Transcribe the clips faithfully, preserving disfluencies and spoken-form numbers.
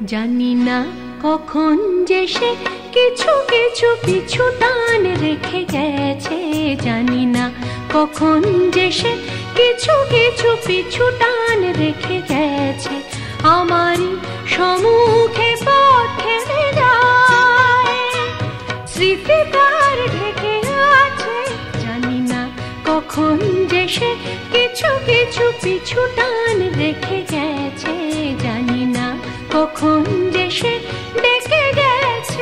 জানি না কখন যে সে কিছু কিছু পিছু টান রেখে গেছে, জানি না কখন যে সে কিছু কিছু পিছু টান রেখে গেছে। আমারই সম্মুখে পথে যায়, স্মৃতি তার ঢেকে আছে, জানি না কখন যে সে কিছু কিছু পিছু টান রেখে গেছে, জানি না কখন যে সে ডেকে গেছে।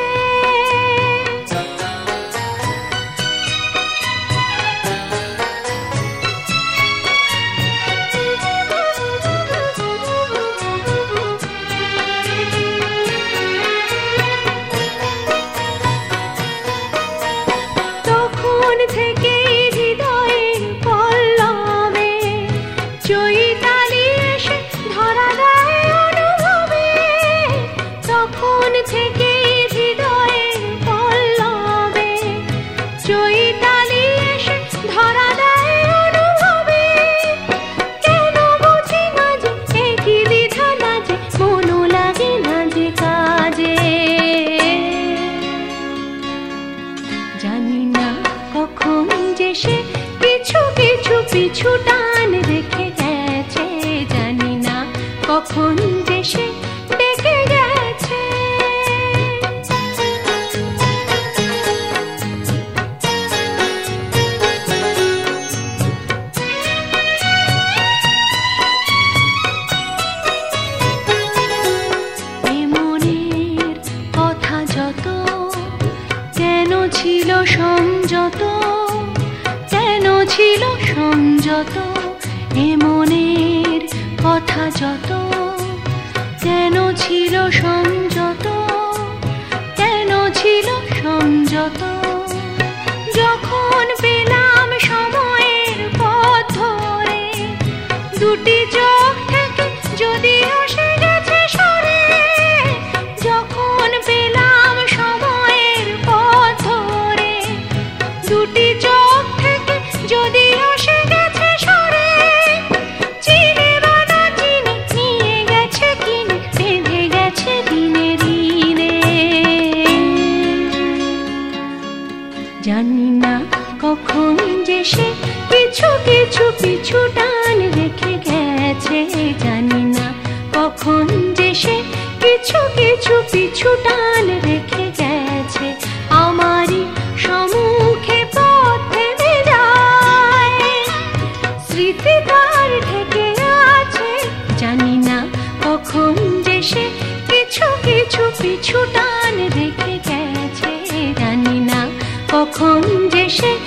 তখন থেকে হৃদয়ের পল্লবে চৈতালি এসে ধরা দেয় অনুভবে, তখন থেকে হৃদয়ের পল্লবে চৈতালি এসে ধরা দেয় অনুভবে। কেন বুঝি না যে একই দ্বিধা না যে মনও লাগে না যে কাজে, জানি না কখন যে সে কিছু কিছু পিছু টান রেখে গেছে, জানি না কখন যে সে ডেকে গেছে। এ মনের কথা যত কেন ছিল সংযত, কেন ছিল সংযত, এ মনের কথা যত কেন ছিল সংযত, কেন ছিল সংযত। যখন পেলাম সময়ের পথ ধরে দুটি চোখ থেকে যদিও সে গেছে সরে, যখন পেলাম সময়ের পথ ধরে দুটি চোখ থেকে যদিও সে গেছে সরে, চিনে বা না চিনে নিয়ে গেছে কিনে বেঁধে গেছে দিনে দিনে, জানি না কখন যে সে কিছু কিছু পিছু টান রেখে গেছে, জানি না কখন যে সে কিছু কিছু পিছু টান রেখে গেছে। আমারই সম্মুখে পথে যায়, স্মৃতি তার ঢেকে আছে, জানি না কখন যে সে কিছু কিছু পিছু টান রেখে গেছে, জানি না কখন যে সে